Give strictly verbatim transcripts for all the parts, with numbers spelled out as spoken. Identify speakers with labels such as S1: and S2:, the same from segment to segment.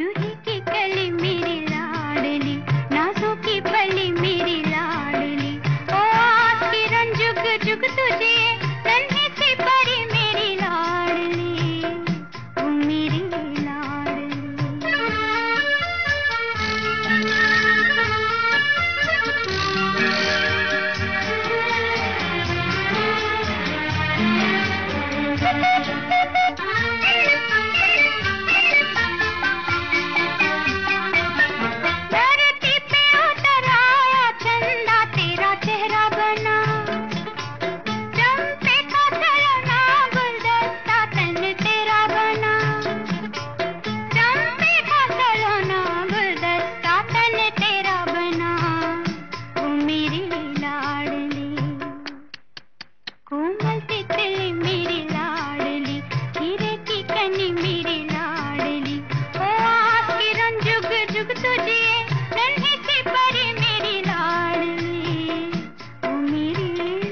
S1: जूही की कली मेरी लाडली, नाजों की पली मेरी लाडली, ओ आस किरण जुग जुग तुझे, नन्ही सी परी मेरी लाडली, ओ मेरी कोमल तितली मेरी लाडली, हीरे की कनी मेरी लाडली, ओ आस किरण जुग जुग तुझे, नन्ही सी परी मेरी लाडली, ओ मेरी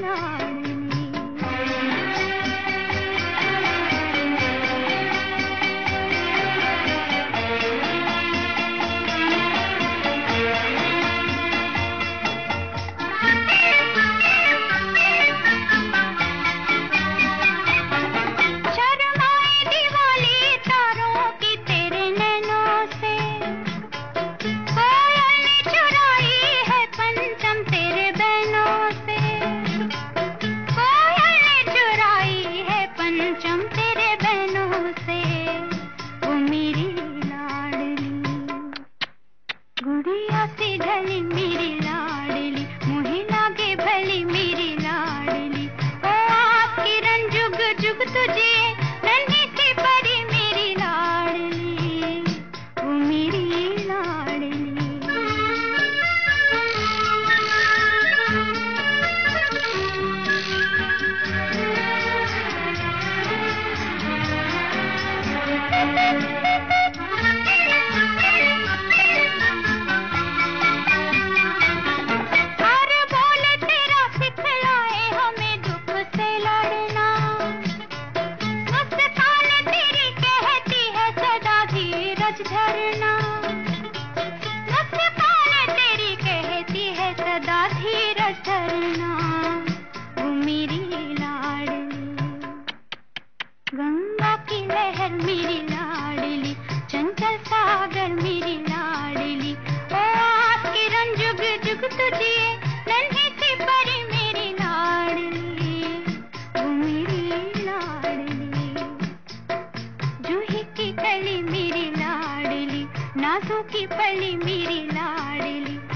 S1: गुड़िया सी ढली मेरी लाडली, मुहे लागे भली मेरी लाडली, ओ आस किरण जुग जुग तुझे, नन्ही सी परी मेरी लाडली, ओ मेरी लाडली। झरना मुस्कान तेरी कहती है सदा धीरज धरना, वो मेरी लाडली, गंगा की लहर मेरी लाडली, चंचल सागर मेरी लाडली, ओ आस किरण जुग जुग तुझे, नन्ही सी परी मेरी लाडली, वो मेरी लाडली, जूही की कली मेरी लाडली, नाजों की पली मेरी लाडली।